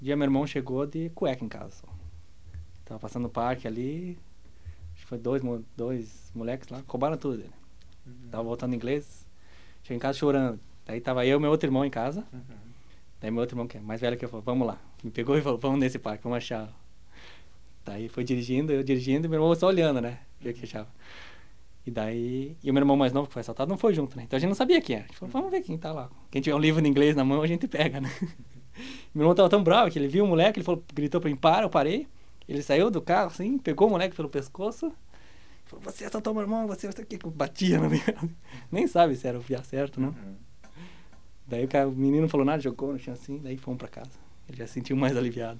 Um dia meu irmão chegou de cueca em casa. Só. Tava passando no parque ali, acho que foi dois moleques lá, roubaram tudo dele. Tava voltando em inglês, cheguei em casa chorando. Daí tava eu e meu outro irmão em casa. Daí meu outro irmão, que é mais velho que eu, falou, vamos lá. Me pegou e falou, vamos nesse parque, vamos achar. Daí foi dirigindo, eu dirigindo e meu irmão só olhando, né? Ver o que achava. E daí. E o meu irmão mais novo, que foi assaltado, não foi junto, né? Então a gente não sabia quem era. A gente falou, vamos ver quem tá lá. Quem tiver um livro em inglês na mão, a gente pega, né? Meu irmão tava tão bravo que ele viu o moleque, ele falou, gritou pra mim, para, eu parei. Ele saiu do carro, assim, pegou o moleque pelo pescoço. Falou, você assaltou meu irmão, você aqui, batia no meu. Nem sabe se era o piá certo, não. Daí o menino não falou nada, jogou no chão assim, daí fomos pra casa. Ele já se sentiu mais aliviado.